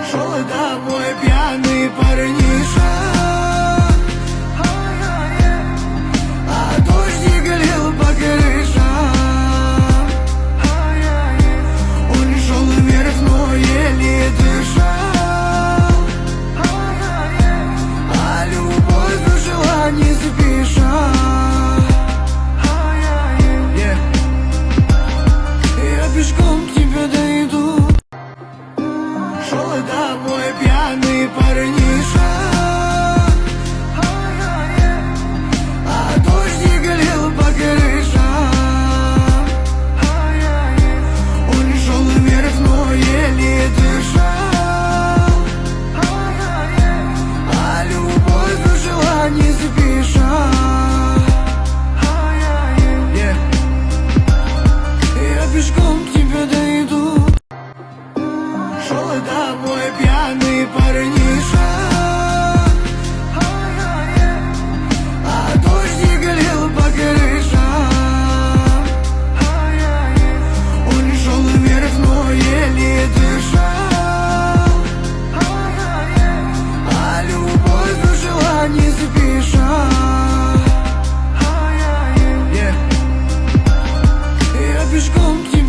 Шел домой пьяный парниша, а дождик лил по крышам. Он шел вверх, но еле дышал, а любовь жила не спеша. Я пешком к тебе дойду. Шел домой пьяный парниша, а дождик лил по крышам. Он шел вверх, но еле дышал, а любовь жила не спеша. Я пешком к тебе дойду. Шел домой пьяный парниша,